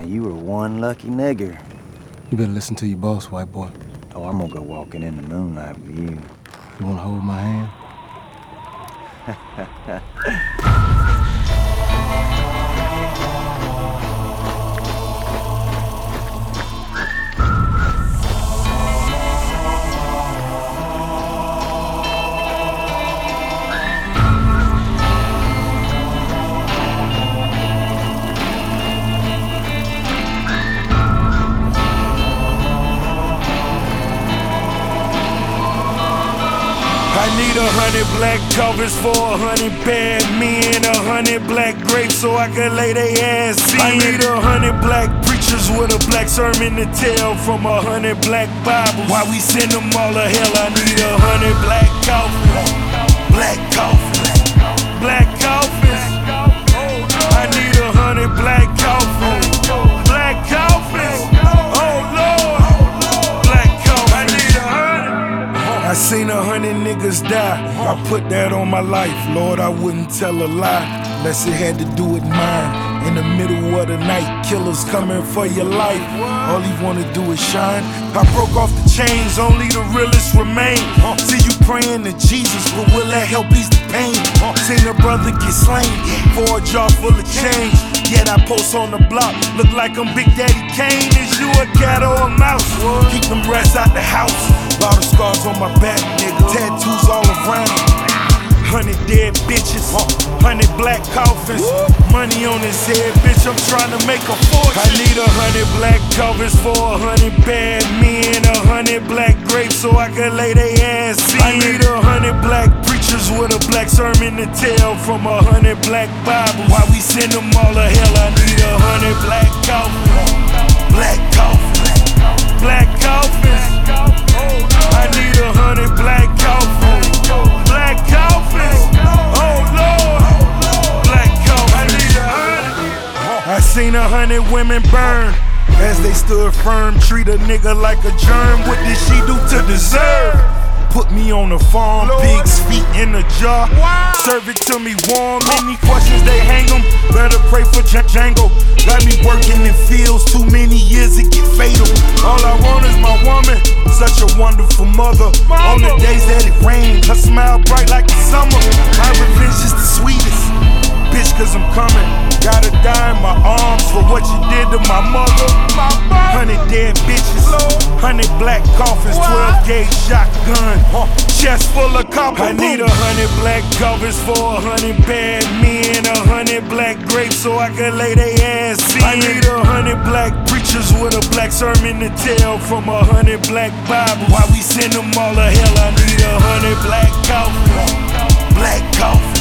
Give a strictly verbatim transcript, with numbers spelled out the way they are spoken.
you were one lucky nigger. You better listen to your boss, white boy. Oh, I'm gonna go walking in the moonlight with you. You wanna hold my hand? I need a hundred black covers for a hundred bad men, a hundred black grapes so I can lay they ass in. I need a hundred black preachers with a black sermon to tell from a hundred black Bibles. Why we send them all to hell? I need a hundred black coffins, black coffins, black coffins. I need a hundred black coffins, black coffins. Oh Lord, black coffins. I need a hundred. I seen a hundred niggas die. I put that on my life. Lord, I wouldn't tell a lie unless it had to do with mine. In the middle of the night, killers coming for your life. All he wanna do is shine. I broke off the chains, only the realest remain. See you praying to Jesus, but will that help ease the pain? Seen a brother get slain for a jar full of change. Yet I post on the block, look like I'm Big Daddy Kane. Is you a cat or a mouse? Keep them rats out the house. Lot of scars on my back, nigga. Tattoos all around. Hundred dead bitches, hundred black coffins. Money on his head, bitch, I'm trying to make a fortune. I need a hundred black covers for a hundred bad men, a hundred black grapes so I can lay they ass in. I need a hundred black preachers with a black sermon to tell from a hundred black Bibles. Why we send them all to hell? I need a hundred black coffins, black coffins, black coffins. I need a hundred black coffins, black coffins. Oh Lord, black coffins. I need a hundred. I seen a hundred women burn as they stood firm. Treat a nigga like a germ. What did she do to deserve? Put me on the farm, pigs feet in a jar. Serve it to me warm. Any questions they hang 'em. Better pray for J Django. Got me working in fields. Too many years it get fatal. All I want is my woman. Such a wonderful mother. On the days that it rained, her smile bright like the summer. My revenge is the sweetest. Bitch, cause I'm coming. Gotta die in my arms for what you did to my mother. Hundred dead bitches, hundred black coffins, twelve gauge shotgun, chest full of copper. I need a hundred black covers for a hundred bad men, a hundred black grapes so I can lay they ass in. I need a hundred black preachers with a black sermon to tell from a hundred black Bibles. Why we send them all to hell? I need a hundred black coffins, black coffins.